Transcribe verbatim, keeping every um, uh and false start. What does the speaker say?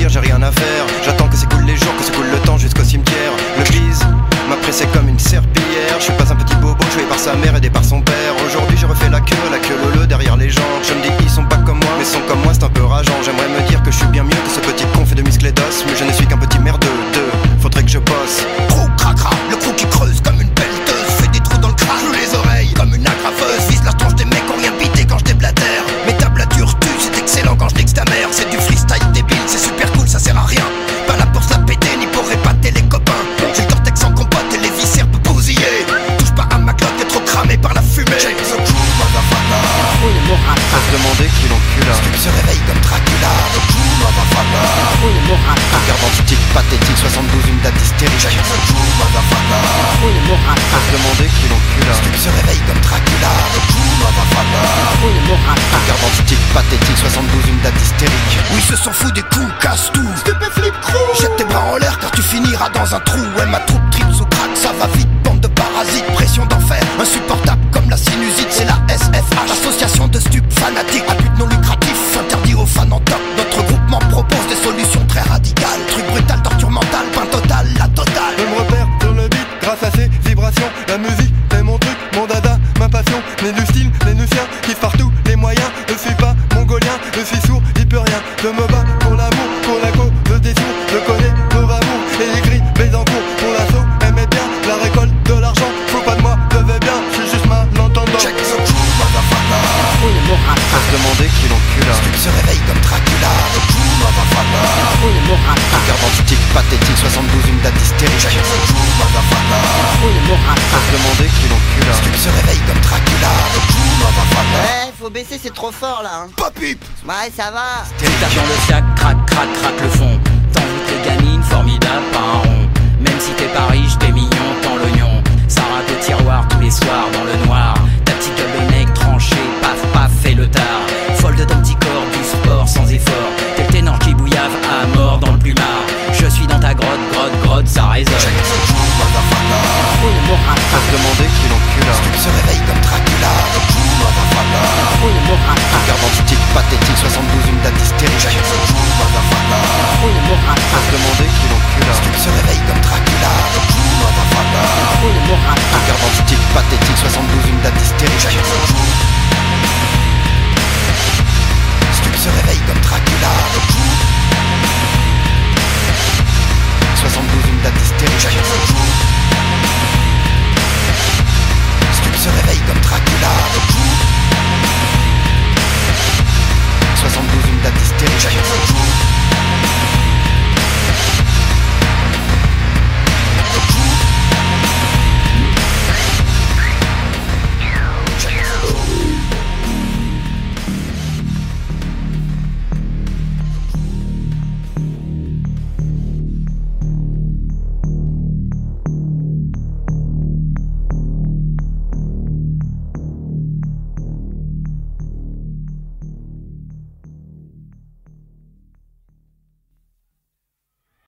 dire, j'ai rien à faire. J'attends que s'écoulent les jours, que s'écoule le temps jusqu'au cimetière. Le grise m'a pressé comme une serpillière. Je suis pas un petit bobo joué par sa mère aidé par son père. Aujourd'hui je refais la queue, la queue leu derrière les gens. Je me dis ils sont pas comme moi, mais sont comme moi c'est un peu rageant. J'aimerais me dire que je suis bien mieux que ce petit con fait de muscles et d'os, mais je ne suis qu'un petit merdeux, deux, faudrait que je bosse. Crou cracra, le crou qui creuse comme une pelleteuse, fait des trous dans le crâne, joue les oreilles comme une agrafeuse, vise la tronche des mecs qui ont rien bité quand je déblatère. Mes tablatures tuent, c'est excellent quand je nique ta mère. C'est du freestyle débile, c'est super cool, ça sert à rien. Pas là pour se la péter, ni pour épater les copains. J'ai le tortex en compote et les viscères peu bousiller. Touche pas à ma glotte, t'es trop cramé par la fumée. Check the crew, motherfucker. À se demander qui l'encule. Stup se réveille comme Dracula. The crew, motherfucker. Regardant ce type pathétique, soixante-douze une date hystérique. Check the crew, motherfucker. À se demander qui l'encule. Stup se réveille comme Dracula. The crew, motherfucker. Regardant ce type pathétique, soixante-douze une date hystérique. Oui, se s'en fout des coups, casse tout. Stupéflip crew. Jette tes bras en l'air car tu finiras dans un trou. Ouais, ma troupe trip sous crack, ça va vite. Bande de parasites, pression d'enfer, insupportable comme la sinusite. C'est la S F H, association de stupes fanatiques. À but non lucratif, interdit aux fans en top. Notre groupement propose des solutions très radicales. Truc brutal, torture mentale, pain total, la totale. Je me repère sur le beat grâce à ces vibrations. La musique, c'est mon truc, mon dada, ma passion. Né du style, né du sien, qui par tous les moyens. Je suis pas mongolien, je suis sourd, il peut rien. Je me bats pour l'amour, pour la cause, je détourne. Je connais nos amours et les grilles, mais en cours. Pour l'assaut, aimez bien la récolte de l'argent. Faut pas de moi, je vais bien, je suis juste malentendant. Check the crew, motherfucker. À se demander qui l'encule. Stup se réveille comme Dracula. The crew, motherfucker. Regardant ce type pathétique, soixante-douze une date hystérique. Check the crew, motherfucker. À se demander qui l'encule. Stup se réveille comme Dracula. The crew, motherfucker. Ouais, faut baisser, c'est trop fort là. Hein. Pop hip. Ouais, ça va. Tu tapes dans le fiac, crac, crac, crac le fond. T'envoûtes les gamines, formidable, pas un rond. Même si t'es pas riche, t'es mignon, tant l'oignon. Ça rate au tiroir tous les soirs dans le noir. Ta petite gueule de mec tranchée, paf, paf, fait le tard. Folle de ton petit corps, du sport sans effort. Tel ténor qui bouillave à mort dans le plumard. Je suis dans ta grotte, grotte, grotte, ça résonne. Check the crew, motherfucker. À se demander qui l'encule. Stup se réveille comme Dracula. The crew, motherfucker. Regardant ce type pathétique, soixante-douze une date hystérique. Check